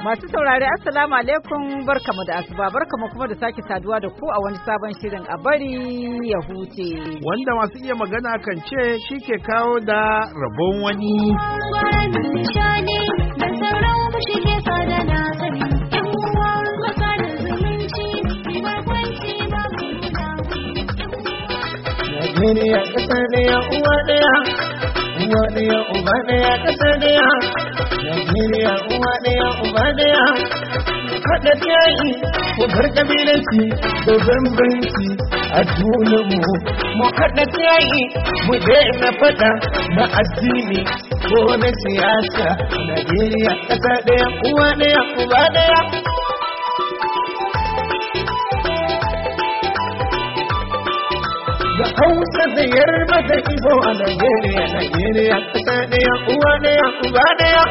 Masu saurare Assalamu alaikum barkamu da asuba barkamu kuma da sake saduwa da ku a wani sabon shirin a bari ya huce. Wanda masu iya magana kan ce shi ke kawo da rabon wani. Najeriya ƙasa ɗaya uwa ɗaya, uwa ɗaya uba ɗaya ƙasa ɗaya. Najeriya uwa ɗaya uba ɗaya. Haɗa yayi mu bar ƙabilanci da bambanci a junanmu. Mu haɗa yayi mu daina faɗa na addini ko na siyasa. Najeriya ƙasa ɗaya uwa ɗaya uba ɗaya. Da Hausa da Yarba da Igbo a Najeriya, Najeriya ƙasa ɗaya uwa ɗaya uba ɗaya.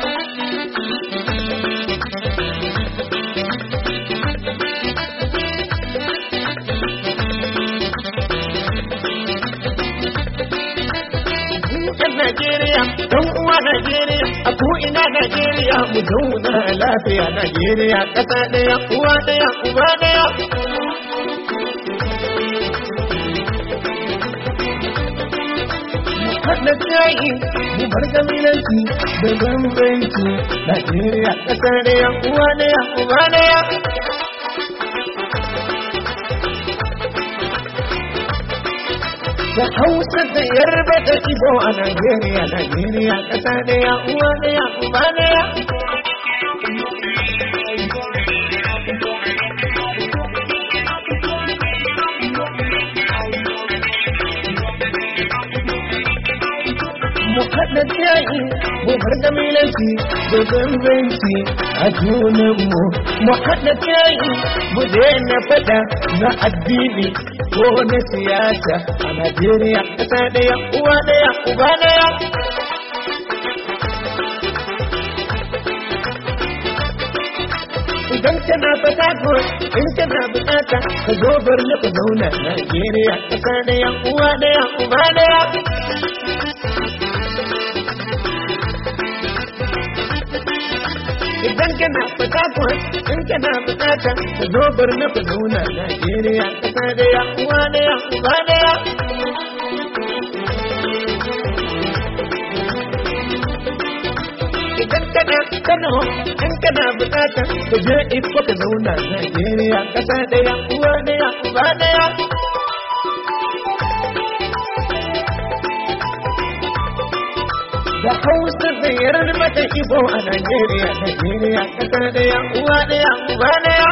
Yan Najeriya, ɗan uwa Najeriya, a ko'ina Najeriya, mu zauna lafiya Najeriya ƙasa ɗaya uwa ɗaya uba ɗaya. Haɗa yayi mu bar ƙabilanci da bambanci. Najeriya ƙasa ɗaya uwa ɗaya uba ɗaya. Da Hausa da Yarba da Igbo a Najeriya, Najeriya ƙasa ɗaya uwa ɗaya uba ɗaya. Mu haɗa yayi mu bar ƙabilanci da bambanci a junanmu. Mu haɗa yayi mu daina faɗa na addini ko na siyasa. A Najeriya ƙasa ɗaya uwa ɗaya uba ɗaya. Idan kana fata ko in kana bukata ka zo bar na ka zauna. Najeriya ƙasa ɗaya uwa ɗaya uba ɗaya. Idan kana fata ko in kana bukata ka zo bar na ka zauna. Najeriya ƙasa ɗaya uwa ɗaya uba ɗaya. Idan kana Kano in kana bukata ka je Ikko ka zauna. Najeriya ƙasa ɗaya uwa ɗaya uba ɗaya. Da Hausa da Yarba da Igbo a Najeriya, Najeriya ƙasa ɗaya uwa ɗaya uba ɗaya.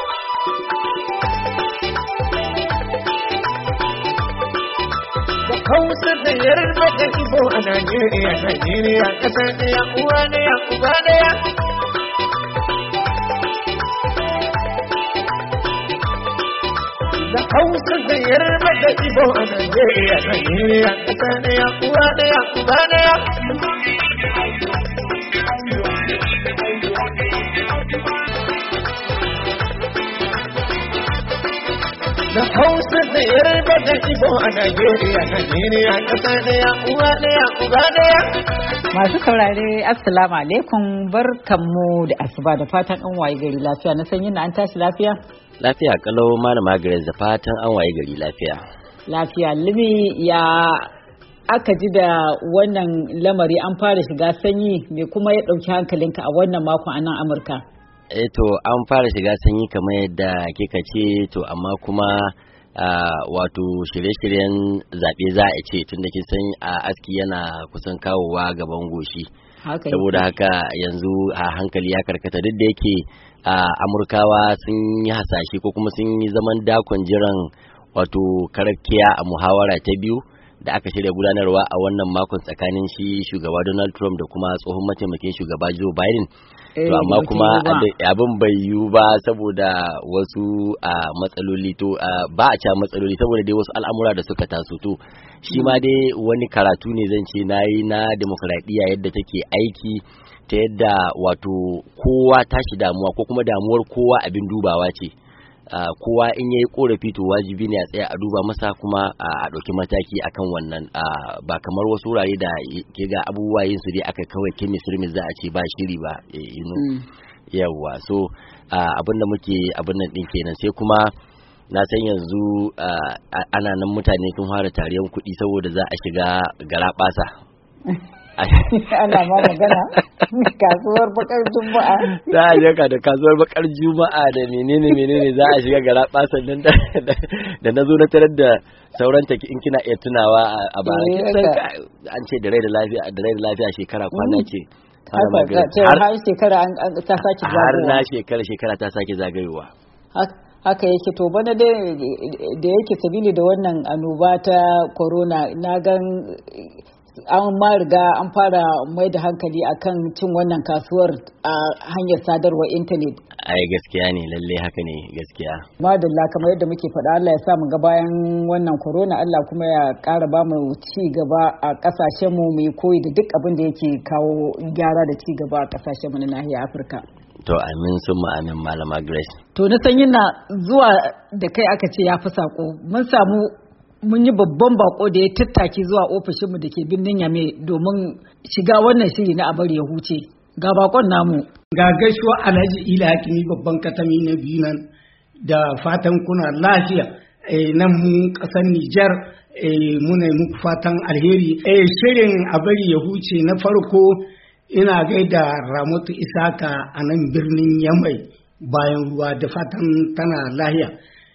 Da Hausa da Yarba da Igbo a Najeriya, Najeriya ƙasa ɗaya uwa ɗaya uba ɗaya. Da Hausa da Yarba da Igbo a Najeriya, Najeriya ƙasa ɗaya uwa ɗaya uba ɗaya. Da Hausa da Yarba da Igbo a Najeriya, Najeriya ƙasa ɗaya uwa ɗaya uba ɗaya. Masu saurare Assalamu alaikum barkanmu da asuba da fatan an waye gari lafiya na sanyin na an tashi lafiya. Lafiya kalau malama Grace da fatan an waye gari lafiya. Lafiya limi ya aka ji da wannan lamari an fara shiga sanyi me kuma ya ɗauki hankalinka a wannan makon a nan Amurka? To an fara shiga sanyi kamar yadda kika ce to amma kuma wato shirye-shiryen zaɓe za a ce tun da kin san aski yana kusan kawowa gaban goshi. Saboda haka yanzu a hankali ya karkata duk da yake Amurkawa sun yi hasashe ko kuma sun yi zaman dakon jiran wato karkiya a muhawara ta biyu da aka shirya gudanarwa a wannan makon tsakanin shi shugaba Donald Trump da kuma tsohon mataimakin shugaba Joe Biden. To amma kuma abin bai yiwu ba saboda wasu matsaloli to ba a ca matsaloli saboda dai wasu al'amura da suka taso to shi ma dai wani karatu ne zan ce nayi na demokradiyya yadda take aiki ta yadda wato kowa tashi damuwa ko kuma damuwar kowa abin dubawa ce. Kowa in yayi korafi to wajibi ne a tsaya a duba masa kuma a ɗauki mataki akan wannan ba kamar wasu wurare da ke ga abubuwa yin su dai aka kawai kemis za a ce ba shiri ba yawa so abinda muke abin nan din kenan sai kuma na san yanzu ana nan mutane sun fara tariyan kuɗi saboda za a shiga garaɓasa. Ana ma magana kasuwar bakar juma'a za a shiga da kasuwar bakar juma'a da menene za a shiga garaɓasa nan da na zo na tarar da sauran ta in kina iya tunawa a bara an ce da rai da lafiya shekara kwana ce har shekara ta sake zagayowa har na shekara ta sake zagayowa haka yake to bana da yake sabili da wannan annoba ta corona na gan an ma riga an fara mai da hankali akan cin wannan kasuwar a hanyar sadarwar intanet. Ai gaskiya ne, lalle haka ne gaskiya. Madalla, kamar yadda muke faɗa, Allah ya sa mu ga bayan wannan corona, Allah kuma ya ƙara ba mu ci gaba a ƙasashen mu mai koyi da duk abin da yake kawo gyara da ci gaba a ƙasashen mu na nahiyar Afirka. To amin sun amin Malama Grace. To na san yana zuwa da kai aka ce ya fi sako. Mun yi babban bako da ya tattaki zuwa ofishinmu da ke birnin Yame domin shiga wannan shiri na abar ya huce. Ga bakon namu. Ga gaisuwa Alhaji Ila Hakimi babban katami na biyu nan da fatan kuna lafiya. Nan mu ƙasar Nijar muna muku fatan alheri. Shirin abar ya huce na farko ina gaida Ramatu Isaka a nan birnin Yamai bayan ruwa da fatan tana lahiya.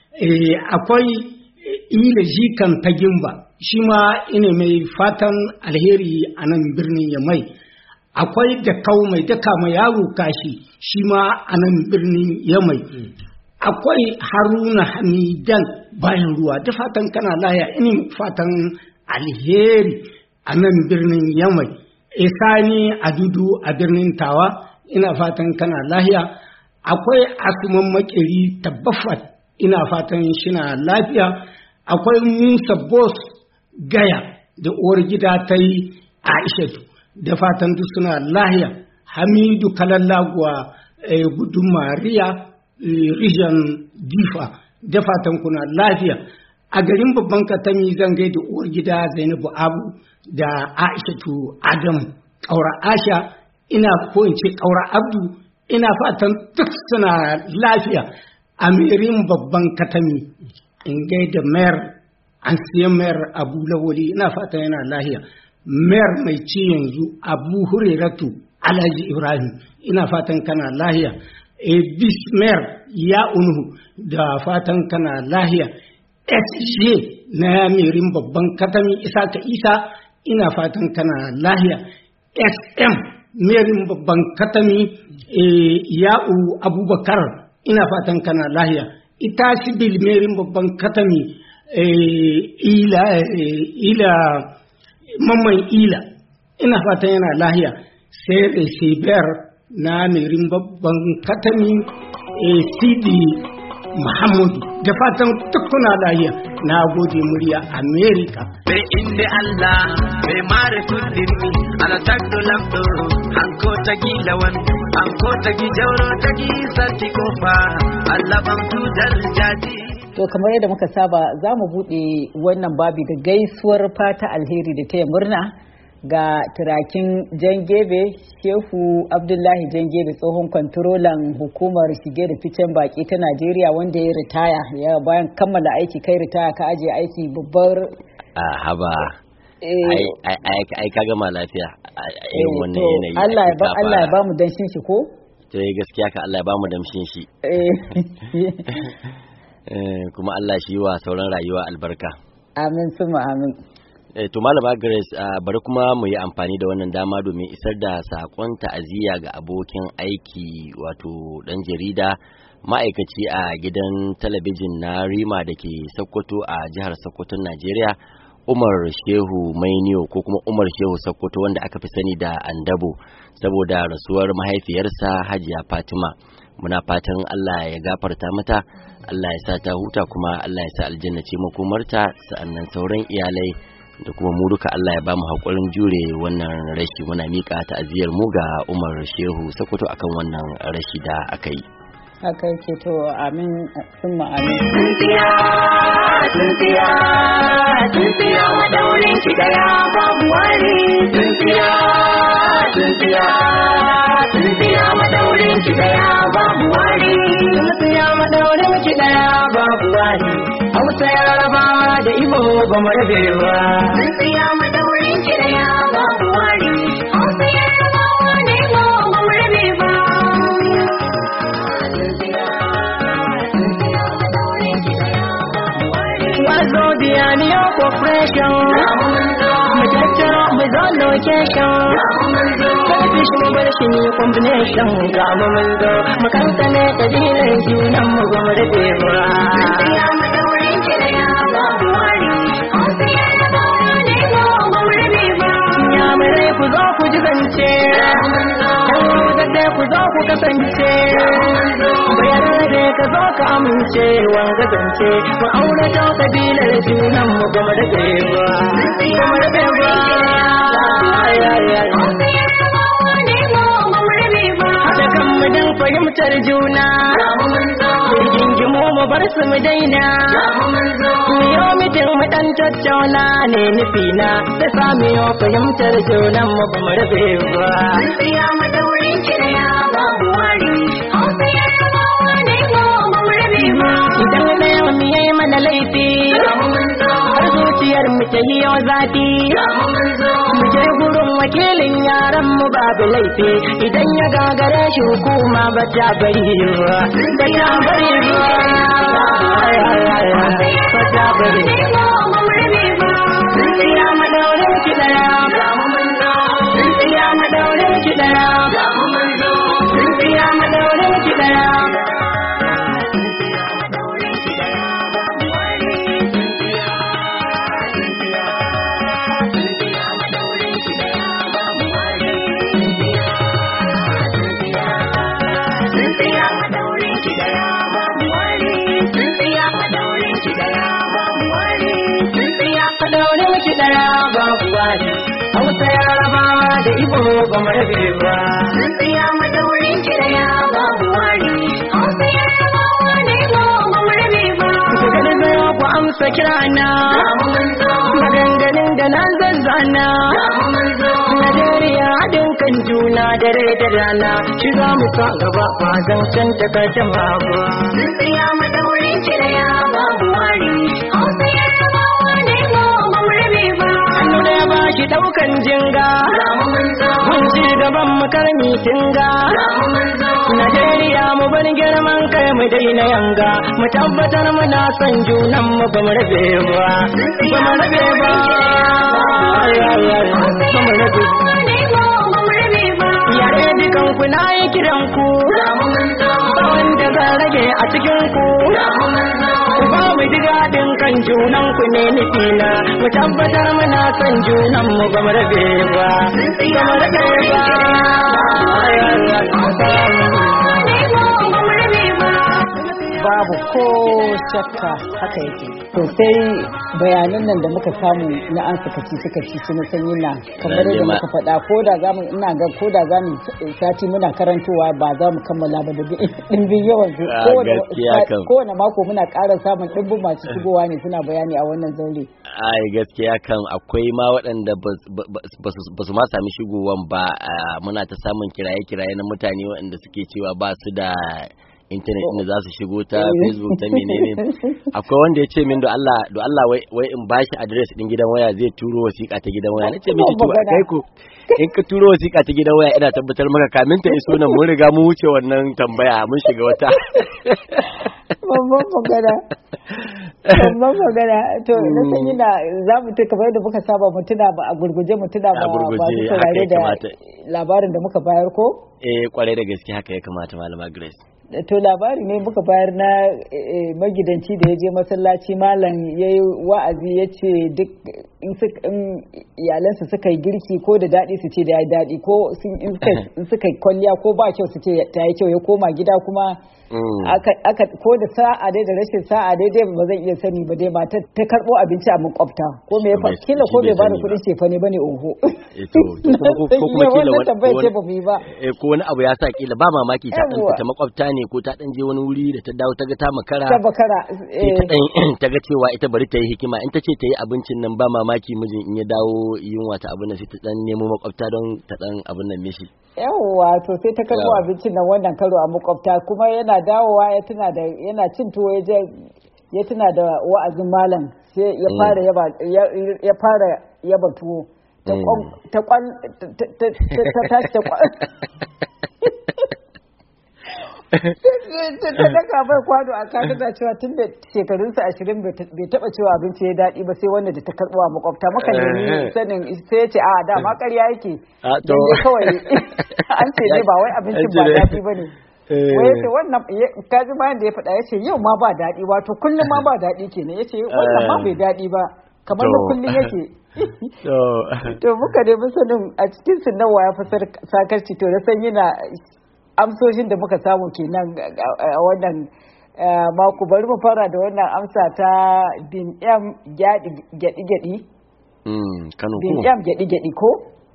Akwai ila jikan ta gimba shi ma ina mai fatan alheri a nan birnin Yamai. Akwai da kau mai daka mai yaro kashi shi ma a nan birnin Yamai. Akwai Haruna Hamidan bayan ruwa da fatan kana lahiya, ina fatan alheri a nan birnin Yamai. Sani Adudu a birnin Tawa, ina fatan kana lahiya. Akwai Asuman Makeri Tabbafat, ina fatan shina lafiya. Akwai Musa Boss Gaya da uwar gida ta yi Aishatu, da fatan duk suna lahiya. Hamidu Kalallaguwa Gudun Mariya Region Difa, da fatan kuna lafiya. A garin babban katami zan gaida uwar gida Zainabu Abu da Aishatu Adamu Kaura Asha, ina ko in ce Kaura Abdu, ina fatan duk suna lafiya. Amirin babban katami in gaida mayor an siya mayor Abu Lawali, ina fatan yana lafiya. Mayor mai ci yanzu Abu Hurairatu Alhaji Ibrahim, ina fatan kana lafiya. Bis mayor ya unhu, da fatan kana lafiya. SJ na Amirin babban katami Isaka Isa, ina fatan kana lahiya. SM merin babban katami Ya'u Abubakar, ina fatan kana lahiya. Ita sibil merin babban katami ila mamman ila, ina fatan yana lahiya. Sai Seber na merin babban katami Sidi Muhammadu, da fatan tukuna lahiya. Na gode murya America. Be inde Allah be mare tuddirmi ala tagdo lamdo anko tagi lawan anko tagi jawro tagi sarti kofa Allah bam tudal jadi. To kamar yadda muka saba za mu buɗe wannan babi da gaisuwar fata alheri da taya murna ga turakin Jangebe Shehu Abdullahi Jangebe, tsohon kwantarolan hukumar shige da ficen baki ta Najeriya wanda ya ritaya ya bayan kammala aiki. Kai ritaya ka aje aiki babbar haba ai ka gama lafiya a irin wannan yanayi. Allah ya ba mu danshin shi ko? Gaskiya ka Allah ya ba mu damshin shi. Kuma Allah shi wa sauran rayuwa albarka. Amin suma amin. To Malama Grace, bari kuma mu yi amfani da wannan dama domin isar da sakon ta'aziyya ga abokin aiki wato dan jarida ma'aikaci a gidan talabijin na Rima da ke Sokoto a jihar Sokoton Najeriya, Umar Shehu Mainiyo ko kuma Umar Shehu Sokoto wanda aka fi sani da Andabo, saboda rasuwar mahaifiyarsa Hajiya Fatima. Muna fatan Allah ya gafarta mata, Allah ya sa ta huta, kuma Allah ya sa aljanna ce makomarta, sa'annan sauran iyalai da kuma mu duka Allah ya ba mu haƙurin jure wannan rashi. Muna miƙa ta'aziyar mu ga Umar Shehu Sokoto akan wannan rashi da aka yi. Haka yake, to amin summa amin. tsintsiya tsintsiya madaurin ki daya babu wari tsintsiya tsintsiya tsintsiya madaurin ki daya babu wari tsintsiya madaurin ki daya babu wari Hausa Yarabawa da Igbo ba mu rabe ba tsintsiya madaurin ki daya babu wari Hausa Yarabawa da Igbo ba mu rabe ba Wazo Bianiyo Corporation mu tattara mu zo location karfi shi mu bar shi ne combination ga mu mun zo mu kankane kabilan junan mu ba mu rabe ba ya mu daurin kiraya babu wari Hausa Yarabawa ne ba mu rabe ba ya mu rai ku zo ku ji zance da ku zo ku kasance bayar da ka zo ka amince wanga zance mu aure ta kabilar junan mu ba mu rabe ba ba mu rabe ba haɗa kan mu don fahimtar juna rigingimu mu bar su mu daina mu yi mitin mu ɗan tattauna ne nufina da sami yau fahimtar junan mu ba mu rabe ba tsintsiya madaurin kiraya babu wari Hausa Yarabawa ne ba mu rabe ba idan ɗaya mu yi mana laifi har zuciyar mu ta yi yau zafi mu je gurin wakilin yaran mu babu laifi idan ya gagare shi hukuma ba ta bari ba ba ta bari ba ba ta bari tsintsiya madaurin ki daya tsintsiya madaurin ki daya tsintsiya madaurin ki daya Hausa Yarabawa da Igbo ba mu rabe ba tsintsiya madaurin ki daya babu wari Hausa Yarabawa da Igbo ba mu rabe ba ku ga da ku amsa kirana maganganun da na zazzana Najeriya haɗin kan juna dare da rana shi za mu sa gaba ba zan can takardar ba tsintsiya madaurin ki daya babu wari Hausa Yarabawa da Igbo ba mu rabe ba hannu da ya bashi daukan jinga mun ci gaban mu karmi tinga Najeriya mu bar girman kai mu daina yanga mu tabbatar muna son junan mu ba mu rabe ba ba mu rabe ba ba mu rabe yare dukan ku na yi kiran ku ba wanda zan rage a cikin ku ku ba mu ji daɗin kan junan ku ne nufina mu tabbatar muna son junan mu ba mu rabe ba ba mu rabe ba babu ko shakka haka yake to sai bayanan nan da muka samu na an suka ci na sanyi na kamar yadda muka faɗa ko da zamu ina ga ko da zamu sati muna karantowa ba za mu kammala ba da dimbin yawan kowane mako muna ƙara samun dimbin masu shigowa ne suna bayani a wannan zaure ai gaskiya kan akwai ma waɗanda ba su ma sami shigowan ba muna ta samun kiraye-kiraye na mutane waɗanda suke cewa ba su da internet inda za su shigo ta Facebook ta menene akwai wanda ya ce min do Allah wai in bashi address din gidan waya zai turo wasiƙa ta gidan waya nace miki to kai ko in ka turo wasiƙa ta gidan waya ina tabbatar maka kamin ta iso nan mun riga mun wuce wannan tambaya mun shiga wata babban magana to na san yana za mu ta kamar da muka saba mu tuna ba a gurguje ba su saurare da labarin da muka bayar ko kwarai da gaske haka ya kamata malama Grace to labari ne muka bayar na magidanci da ya je masallaci malam ya yi wa'azi ya ce duk in iyalansa suka yi girki ko da daɗi su ce da ya yi daɗi ko in suka yi kwalliya ko ba kyau su ce ta yi kyau ya koma gida kuma aka ko da sa'a dai da rashin sa'a dai ba zan iya sani ba dai ba ta karɓo abinci a makwabta ko me ya kila ko bai bada kuɗin cefa ne bane oho ko kuma kila wani tambayar ce ba mu yi ba ko wani abu ya sa kila ba mamaki ta makwabta ne ne ko ta dan je wani wuri da ta dawo ta ga ta makara ta bakara ta ga cewa ita bari ta yi hikima in ta ce ta yi abincin nan ba mamaki mijin in ya dawo yunwa ta abin nan sai ta dan nemo makwabta don ta dan abin nan mishi yawwa to sai ta karbo abincin nan wannan karo a makwabta kuma yana dawowa ya tuna da yana cin tuwo ya tuna da wa'azin malam sai ya fara yaba tuwo ta tashi ta ta daka bai kwano a kan da cewa tun da shekarunsa 20 bai taba cewa abinci ya daɗi ba sai wanda da ta karɓo a makwabta maka nemi sanin sai ya ce a da ma ƙarya yake dan dai kawai an ce ne ba wai abincin ba daɗi ba ne wai yace wannan kaji bayan da ya faɗa yace yau ma ba daɗi wato kullum ma ba daɗi kenan yace wannan ma bai daɗi ba kamar na kullum yake to muka nemi sanin a cikin sunawa ya fi sakarci to da san yana amsoshin da muka samu kenan a wannan mako bari mu fara da wannan amsa ta bin yam gyaɗi bin yam gyaɗi ko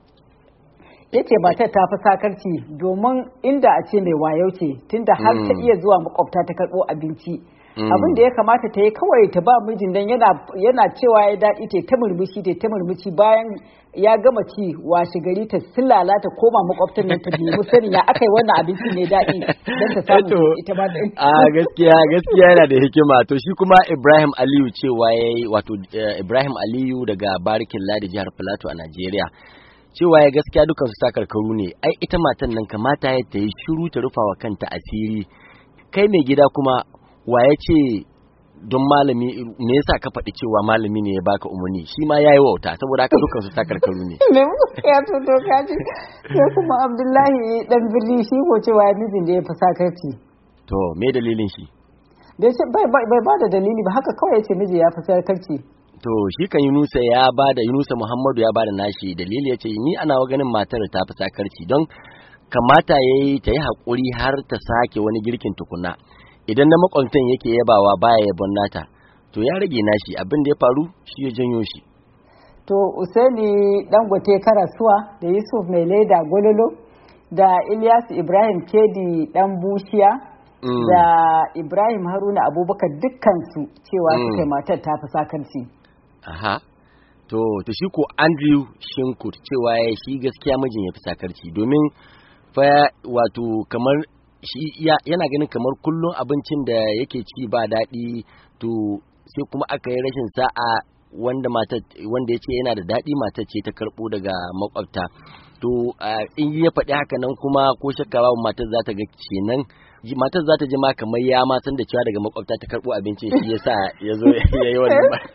yace matar ta fi sakarci domin inda a ce mai wayo ce tunda har ta iya zuwa makwabta ta karɓo abinci abin da ya kamata ta yi kawai ta ba mijin dan yana cewa ya daɗi ta murmushi bayan ya gama ci washe gari ta silala ta koma makwabtan nan ta nemi sani ya aka yi wannan abinci ne daɗi don ta samu ita ma da gaskiya yana da hikima to shi kuma Ibrahim Aliyu cewa yayi wato Ibrahim Aliyu daga Barikin Ladi jihar Plateau a Najeriya cewa ya gaskiya dukan su takarkaru ne ai ita matan nan kamata ya ta yi shiru ta rufawa kanta asiri kai mai gida kuma wa ya ce don malami me yasa ka faɗi cewa malami ne ya baka umarni shi ma yayi wauta saboda haka dukan su takarkaru ne ya to kaji sai kuma Abdullahi dan Bili shi ko cewa mijin da ya fi sakarci to me dalilin shi bai ba da dalili ba haka kawai yace miji ya fi sakarci to shi kan Yunusa Muhammadu ya bada nashi dalili yace ni ana ganin matar ta fi sakarci don kamata yayi ta yi hakuri har ta sake wani girkin tukuna idan na makwabtan yake yabawa baya yabon nata to ya rage nashi abin da ya faru shi ya janyo shi to Usaini Dangote Karasuwa da Yusuf Mai Leda Gololo da Ilyas Ibrahim Kedi Dan Bushiya da Ibrahim Haruna Abubakar dukkansu cewa suka matar ta fi sakarci aha to shi ko Andrew Shinkut cewa shi gaskiya mijin ya fi sakarci domin fa wato kamar shi yana ganin kamar kullum abincin da yake ci ba daɗi to sai kuma aka yi rashin sa'a wanda ya ce yana da daɗi matar ce ta karɓo daga makwabta to in ya faɗi haka nan kuma ko shakka babu matar za ta ga kenan matar za ta ji ma kamar ya ma san da cewa daga makwabta ta karɓo abincin shi yasa ya zo ya yi wannan ba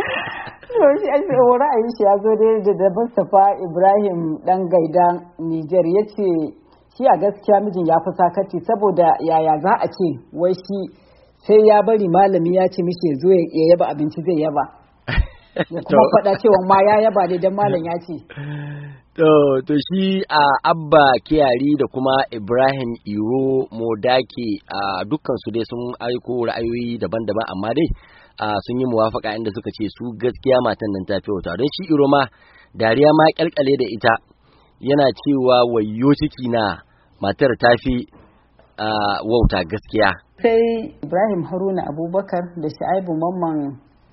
ra'ayin shi ya zo da Mustapha Ibrahim dan gaida Niger ya ce shi a gaskiya mijin ya fi sakarci saboda yaya za a ce wai shi sai ya bari malami ya ce mishi ya zo ya yaba abinci zai yaba ya kuma faɗa cewa ma ya yaba ne don malam ya ce to shi a Abba Kiyari da kuma Ibrahim Iro Modake dukkan su dai sun aiko ra'ayoyi daban-daban amma dai sun yi muwafaka inda suka ce su gaskiya matan nan ta fi wata don shi Iro ma dariya ma kyalkyale da ita yana cewa wayyo ciki na matar ta fi wauta gaskiya. Sai Ibrahim Haruna Abubakar da Sha'ibu Mamman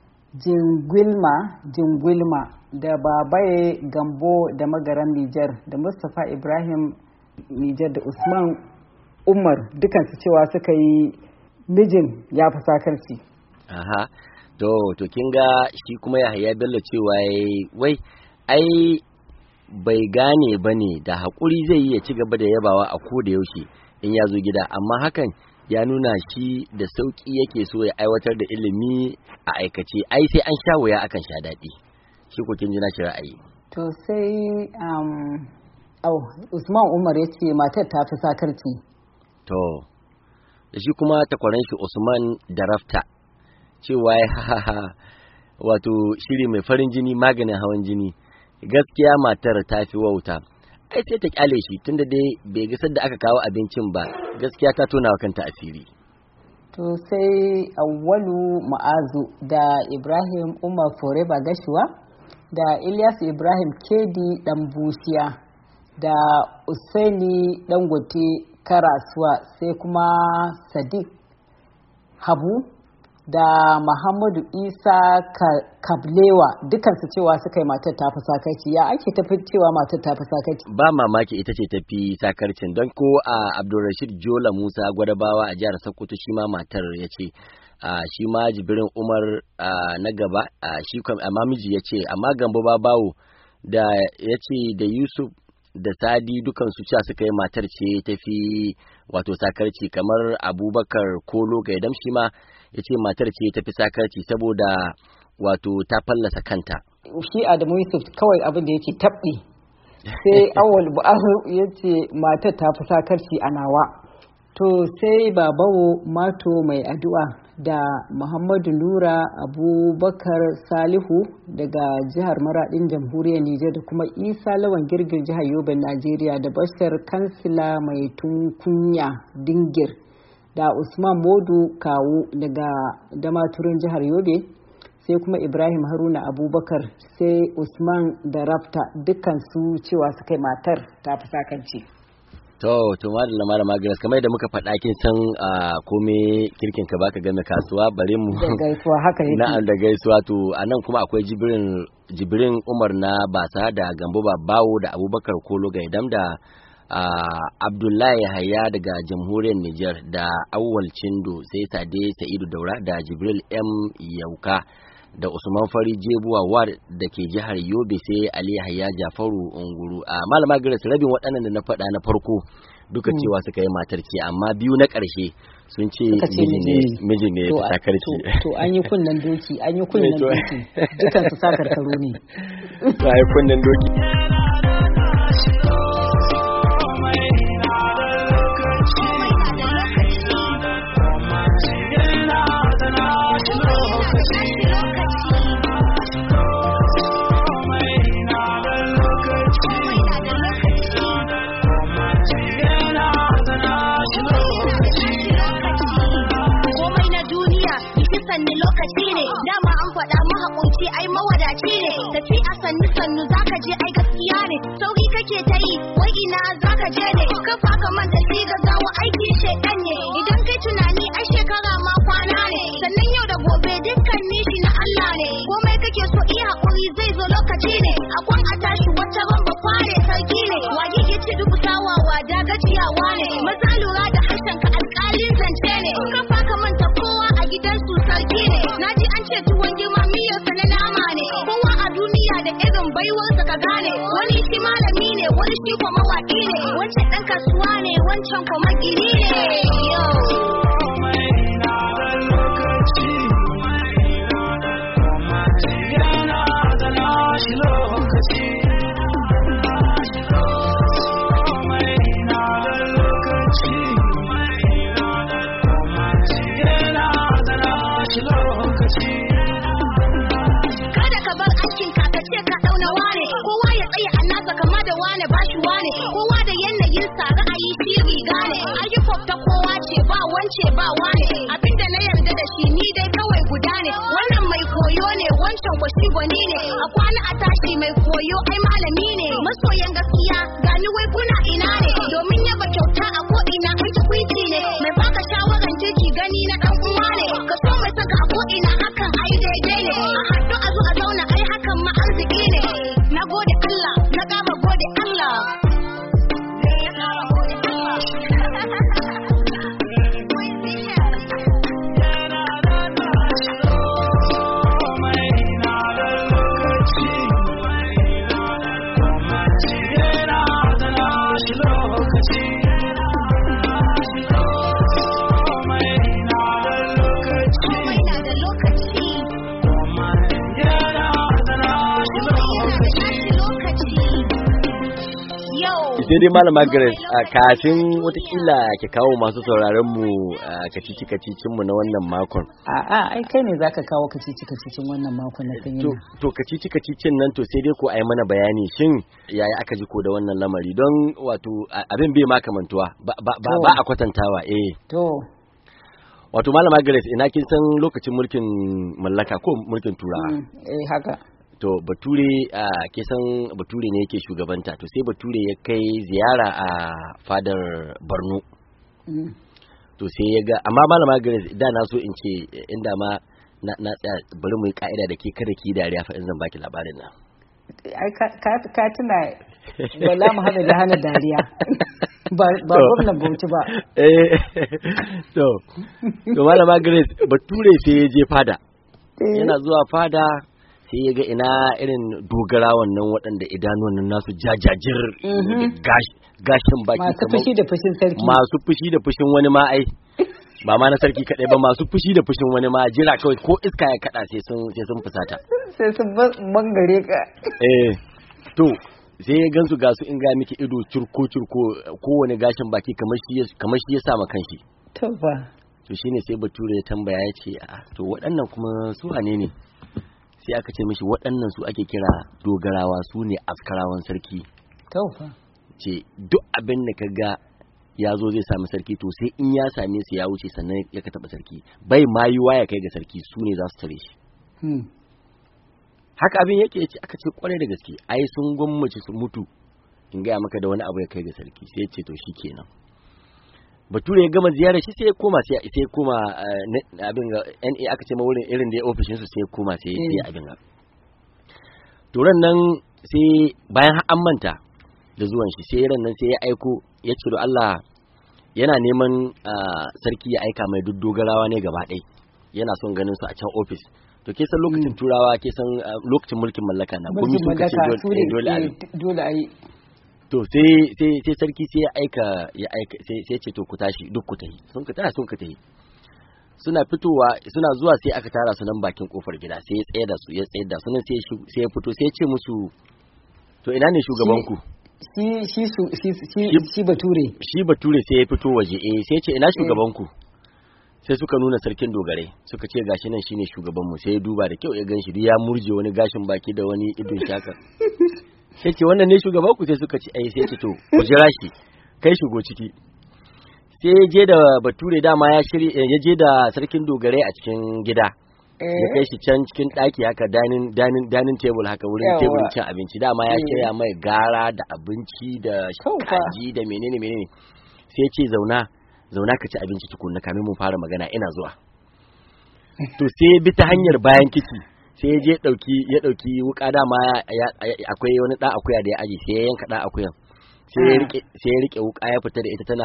Jingwilma da Babaye Gambo da Magaran Nijar da Mustapha Ibrahim Nijar da Usman Umar dukansu cewa suka yi mijin ya fi sakarci. Aha, to kin ga shi kuma Yahaya Bello cewa wai ai bai gane ba ne da haƙuri zai yi ya ci gaba da yabawa a ko da yaushe in ya zo gida amma hakan ya nuna shi da sauƙi yake so ya aiwatar da ilimi a aikace ai sai an sha wuya akan sha daɗi shi ko kin ji na shi ra'ayi to sai Usman Umar ya ce matar ta fi sakarci to da shi kuma takwaran shi Usman da Rafta cewa wato shiri mai farin jini maganin hawan jini gaskiya matar ta fi wauta ai sai ta kyale shi tunda dai bai ga sadda aka kawo abincin ba gaskiya ta tona wa kanta asiri to sai Awwalu Ma'azu da Ibrahim Umar Foreba Gashuwa da Ilyas Ibrahim Kedi Dan Bushiya da Usaini Dangote Karasuwa, sai kuma Sadiq Habu da Muhammadu Isa Kablewa, dukansu cewa suka yi matar ta fi sakarci. Ya ake tafi cewa matar ta fi sakarci? Ba mamaki ita ce tafi sakarcin, don ko a Abdulrashid Jola Musa Gwadabawa a jihar Sokoto shi ma matar ya ce. Shi ma Jibirin Umar na gaba shi amma miji ya ce, amma Gambo Babawo da ya ce da Yusuf da Sadi dukansu cewa suka yi matar ce tafi wato sakarci, kamar Abubakar Kolo Gaidam shi ma ya ce matar ce tafi sakarci saboda wato ta fallasa kanta. Shi Adamu Yusuf kawai abin da yake tabbi, sai Awal Bu'ahu ya ce matar ta fi sakarci a nawa. To sai Babawo Mato mai addu'a da Muhammadu Nura Abubakar Salihu daga jihar Maradin Jamhuriyar Nijar da kuma Isa Lawan Girgir jihar Yobe Najeriya da Bashar Kansila mai tunkunya Dingir da Usman Modu Kawu daga Damaturin jihar Yobe, sai kuma Ibrahim Haruna Abubakar, sai Usman da Rafta, dukkan su cewa su kai matar ta fi sakanci. To malama Grace, kamar da muka faɗa kin san kome kirkin ka baka game kasuwa, bare mu da gaisuwa haka yake. Na'am, da gaisuwa. To anan kuma akwai Jibrin Umar na Basa da Gambo Babawo da Abubakar Kolo Gaidam da Abdullahi Yahaya daga Jamhuriyar Nijar da Awwal Cindo, sai Sade Sa'idu Daura da Jibril M Yauka da Usman Fari Jebuwa War da ke jihar Yobe, sai Ali Yahaya Jafaru Unguru. Malama Grace, rabin waɗannan da na faɗa na farko duka cewa suka yi matar ce, amma biyu na ƙarshe sun ce miji ne ta sakarci. To an yi kunnen doki, dukan su sakarkaru ne. To an yi kunnen doki. Lokaci ne dama an faɗa mahaƙunci ai mawadaci ne, tafi a sannu zaka je ai gaskiya ne, sauri kake ta yi wai ina zaka je ne, kafa ka manta shi gaggawa aiki shedan ne, idan kai tunani ai shekara ma kwana ne, sannan yau da gobe dukkan nishi na Allah ne, komai kake so iya haƙuri zai zo lokaci ne, akwan a tashi wata bamba kware sarki ne, wage ke ce duk tawawa da gajiyawa ne, maza lura da harshen ka alƙalin zance ne, kafa ka manta kowa a gidansu sarki ne, naji an ce tuwon girma miyarsa na nama ne, kowa a duniya da irin baiwarsa ka gane, wani shi malami ne, wani shi kuma mawaƙi ne, wancan ɗan kasuwa ne, wancan kuma gini ne. Kada ka bar aikin ka ce ka dauna wane, kowa ya tsaya a nasa kama da wane bashi wane, kowa da yanayin sa ra'ayi shi riga ne, ayyukan ta kowa ce ba wance ba wane, abinda na yarda da shi ni dai kawai guda ne, wannan mai koyo ne wancan kwashi gwani ne, a kwana a tashi mai koyo ai malami ne, masoyan gaskiya gani wai kuna ina ne, domin yaba kyauta a ko ina ai tukwici ne, mai baka shawaran kirki gani na dan uwa ne, ka so mai saka a ko ina hakan ai daidai ne, a haɗu a zo a zauna ai hakan ma arziki ne, na gode Allah na kama gode Allah. Sai dai malama Grace, kafin watakila ke kawo masu sauraron mu kacici-kacicin mu na wannan makon. Ai kai ne zaka kawo kacici-kacicin wannan makon na sanyi. To kacici-kacicin nan to sai dai ko ai mana bayani shin yaya aka ji ko da wannan lamari, don wato abin bai ma kamantuwa ba a kwatantawa To wato malama Grace, ina kin san lokacin mulkin mallaka ko mulkin turawa? Haka. To bature ke san bature ne yake shugabanta, to sai bature ya kai ziyara a fadar Borno to sai ya ga amma malama Grace da na so in ce inda ma na tsaya bari mu yi ka'ida da ke kada ki dariya fa in zan baki labarin nan ai ka tuna wala mu hada da hana dariya ba gwamnan Bauchi ba to malama Grace bature sai ya je fada yana zuwa fada sai ya ga ina irin dogara wannan waɗanda idanuwan nan nasu jajajir gashin baki masu fushi da fushin sarki masu fushi da fushin wani ma ai ba ma na sarki kadai ba masu fushi da fushin wani ma jira kawai ko iska ya kada sai sun fusata sai sun bangare ka to sai ya gansu gasu in ga miki ido curko kowane gashin baki kamar shi ya sa ma kanshi to ba to shine sai bature ya tambaya ya ce to waɗannan kuma su wane ne sai aka ce mishi waɗannan su ake kira dogarawa su ne askarawan sarki to fa ce duk abin da ka ga ya zo zai sami sarki to sai in ya same su ya wuce sannan ya ka taɓa sarki bai ma yiwa ya kai ga sarki su ne za su tare shi haka abin yake ya ce aka ce kwarai da gaske ai sun gwammace su mutu in gaya maka da wani abu ya kai ga sarki sai ya ce to shi kenan bature ya gama ziyarar shi sai ya koma abin ga NA aka ce ma wurin irin da ya ofishin su sai ya koma sai ya abin ga to ran nan sai bayan an manta da zuwan shi sai ran nan sai ya aiko ya ce da Allah yana neman sarki ya aika mai dogarawa ne gaba ɗaya yana son ganin su a can ofis to ke san lokacin turawa ke san lokacin mulkin mallaka na kuma sun kace dole a yi to sai sarki sai ya aika sai ce to ku tashi duk ku tafi sun ka tafi suna fitowa suna zuwa sai aka tara su nan bakin kofar gida sai ya tsaye da su nan sai ya fito sai ya ce musu to ina ne shugaban ku shi bature sai ya fito waje sai ya ce ina shugaban ku sai suka nuna sarkin dogare suka ce gashi nan shine shugaban mu sai ya duba da kyau ya ganshi ya murje wani gashin baki da wani idon shaka sai ce wannan ne shugaban ku sai suka ce sai ce to ku jira shi kai shigo ciki sai ya je da bature dama ya je da sarkin dogare a cikin gida ya kai shi can cikin daki haka dining table haka wurin teburin cin abinci dama ya shirya mai gara da abinci da kaji da menene sai ya ce zauna ka ci abinci tukunna kamin mun fara magana ina zuwa to sai bi ta hanyar bayan kici sai ya je ya dauki wuka dama akwai wani dan akuya da ya aje sai ya yanka dan akuyan sai ya rike wuka ya fita da ita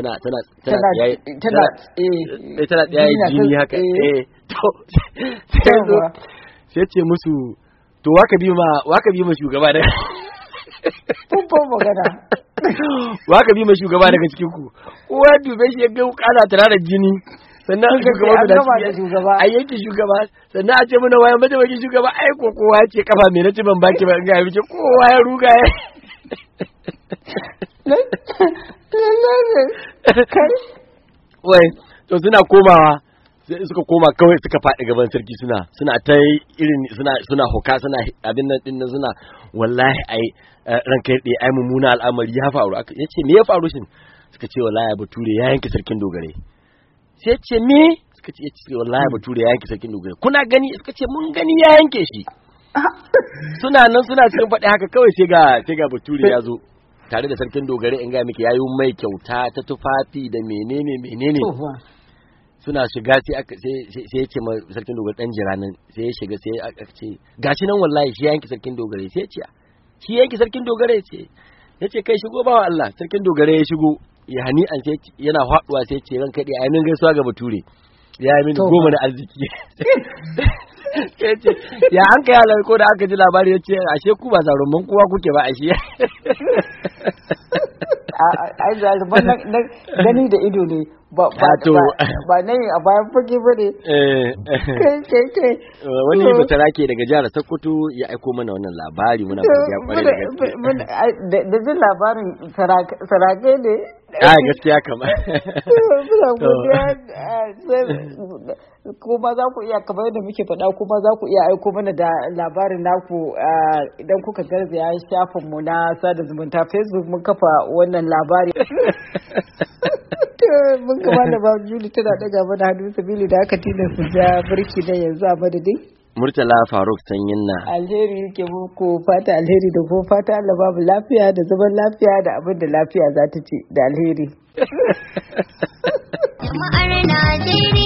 tana jini haka to sai ce musu to waka bi ma shugaba da Pumpo magana. Waka bi ma shugaba daga cikin ku. Kowa dube shi ya ga kana tare da jini. Sannan shugaba da shugaba. Ai yake shugaba. Sannan a ce mana wayan bada baki shugaba ai ko kowa ce kafa me nace ban baki ba ga miki kowa ya ruga ya. Wai to suna komawa sai suka koma kawai suka faɗi gaban sarki suna ta irin suna hoka suna abin nan din suna wallahi ai ranka yadda ai mummuna al'amari ya faru yace me ya faru shin suka ce wallahi bature ya yanke sarkin dogare sai ce me suka ce wallahi bature ya yanke sarkin dogare kuna gani suka ce mun gani ya yanke shi suna nan suna cikin faɗi haka kawai sai ga bature ya zo tare da sarkin dogare in ga miki yayi mai kyauta ta tufafi da menene suna shiga sai ya ce ma sarkin dogare dan jira nan sai ya shiga sai aka ce gashi nan wallahi shi yanki sarkin dogare sai ya ce shi yanki sarkin dogare ce yace kai shigo bawa Allah sarkin dogare ya shigo ya hani an sai yana faduwa sai ya ce ran kadi ayin gaisuwa ga bature ya yi mini goma da arziki sai ce ya an kai halar ko da aka ji labari ya ce ashe ku ba zarumman kowa kuke ba ashe ai zaruman gani da ido ne ba nan a bayan fage ba ne kai wani batara ke daga jihar Sokoto ya aiko mana wannan labari muna godiya kwarai da jin labarin sarakai ne gaskiya kamar muna godiya kuma za ku iya kamar yadda muke faɗa kuma za ku iya aiko mana da labarin naku idan kuka garzaya shafinmu na sada zumunta Facebook mun kafa wannan labari mun kama da ba Juli tana daga mana hannu sabili da aka tilasta ja birki da yanzu a madadin Murtala Faruk Sanyin na. Alheri yake muku fata alheri da kuma fata Allah babu lafiya da zaman lafiya da abin da lafiya za ta ci da alheri. Jama'ar Najeriya